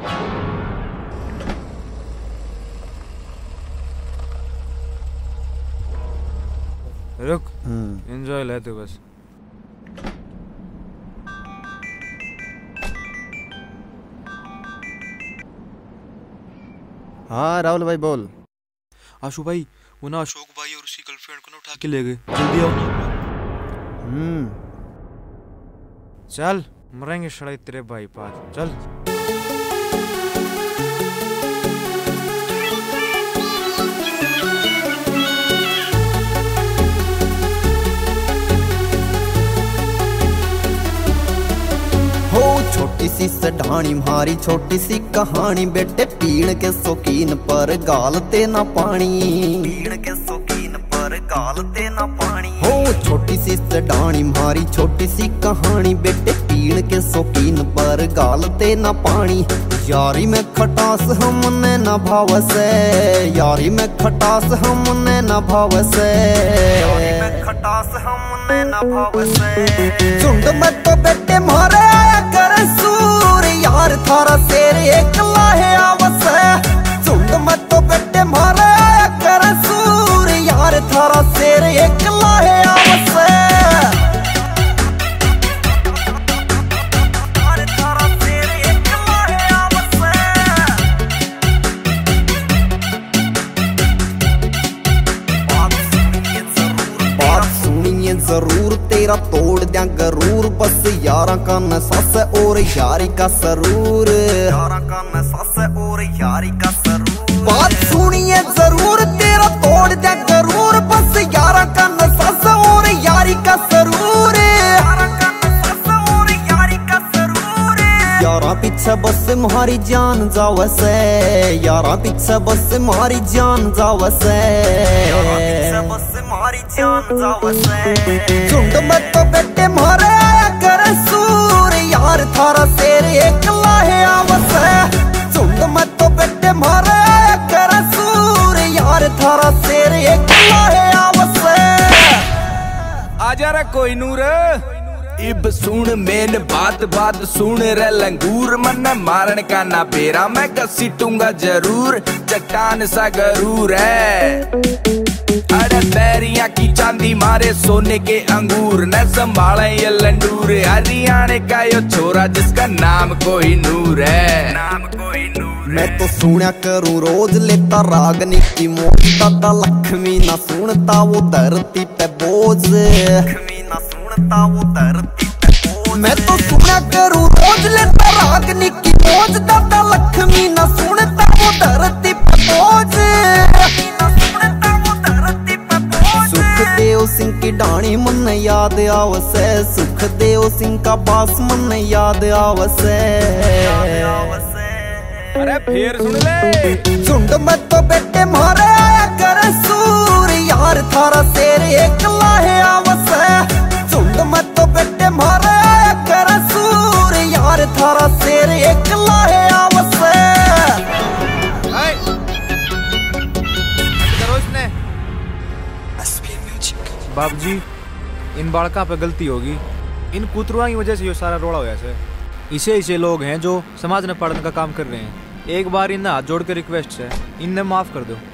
रुक, एंजॉय लेते बस। हाँ राहुल भाई बोल। आशु भाई, वो ना अशोक भाई और उसकी गर्लफ्रेंड को ना उठा के ले गए, जल्दी आओ ना। चल मरेंगे शराय तेरे भाई पास, चल। छोटी सी सढ़ानी मारी छोटी सी कहानी, बेटे पीण के शौकीन पर गालते ना पानी, पीण के शौकीन पर गालते ना पानी। हो छोटी सी सढ़ानी मारी छोटी सी कहानी, बेटे पीण के शौकीन पर गालते ना पानी। यारी में खटास हमने न भावसे, यारी में खटास हमने न भावसे, यारी में खटास हमने न भावसे। झुंड में तो बेटे मारे आया कर सूर, यार थारा शेर एकला है आवसे। झुंड में तो बेटे मारे आया कर सूर, यार थारा शेर एकला है आवसे। जरूर तेरा तोड़ दिया गरूर, बस यारा का नसास और यारी का सरूर, यारा का नसास और यारी का सरूर। बात सुनिए जरूर तेरा तोड़ दिया गरूर, बस यारा का नसास और यारी का सरूर, यारा का नसास और यारी का सरूर। यारा पीछे बस मारी जान जावसे, यारा पीछे बस मारी जान जावसे, यारा पीछे बस मारी जान जावसे। झुंड में तो बेटे मारे आया कर सूर, यार थारा शेर एकला है आवसे। झुंड में तो बेटे मारे आया कर सूर, यार थारा शेर एकला है आवसे। आजा रे कोई नूर, इब सुन मेन बात बात सुन रे लंगूर, मन मारन का ना बेरा मैं घसीटूंगा जरूर, चट्टान सा गरूर है। अरे बैरिया की चांदी मारे सोने के अंगूर, न संभाले ये लंडूर, हरियाणा का यो छोरा जिसका नाम कोई नूर है, नाम कोई नूर। मैं तो सुना करूं रोज लेता रागनी की मौज, दादा लक्ष्मी ना सुनता वो धरती पे बोझ, लक्ष्मी ना सुनता वो धरती पे बोझ। मैं तो सुना करूं रोज लेता रागनी की मौज, दादा लक्ष्मी ना सुनता वो धरती पे बोझ। सुखदेव सिंह की डाणी मन याद आवसे, सुखदेव सिंह का बास मन याद आवसे। अरे फिर सुन ले। झुंड में तो बेटे मारे आया कर सूर, यार थारा शेर एकला है आवसे। झुंड में तो बेटे मारे आया कर सूर, यार थारा शेर एकला है आवसे। बाबूजी, इन बालका पे गलती होगी, इन कुतरुआ की वजह से ये सारा रोड़ा होया है। इसे लोग हैं जो समाज में पढ़ने का काम कर रहे हैं। एक बार इन्हें हाथ जोड़ के रिक्वेस्ट है, इन्हें माफ कर दो।